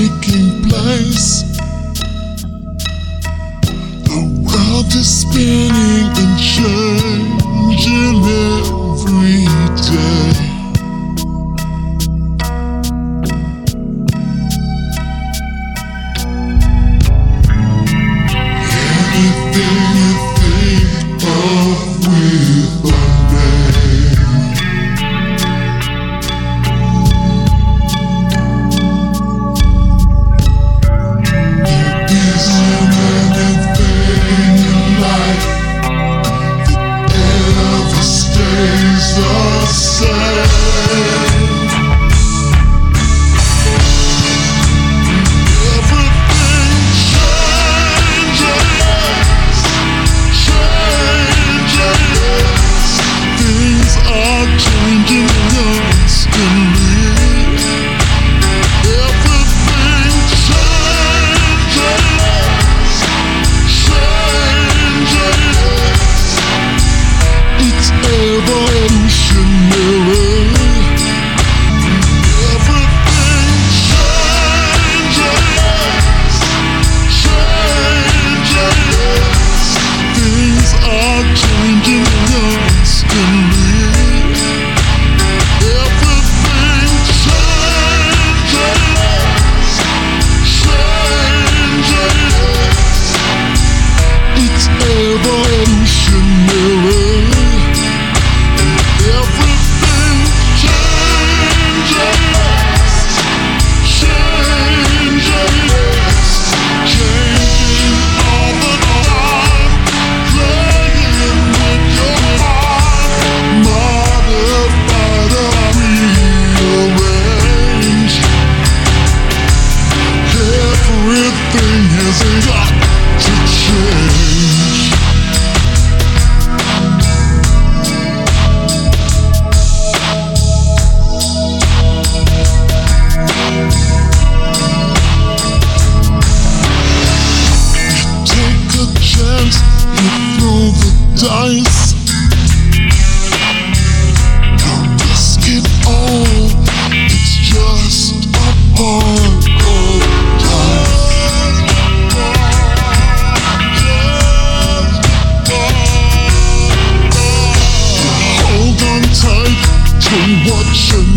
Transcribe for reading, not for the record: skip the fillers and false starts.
taking place. The world is spinning and changing every day. Anything you think of with a name. There isn't anything in life that ever stays the same. Changing constantly. Everything changes. It's evolutionary. Everything changes. Things are changing constantly. Everything has got to change. You take a chance, you throw the dice. You risk it all, it's just a part of life. Hold on tight to what you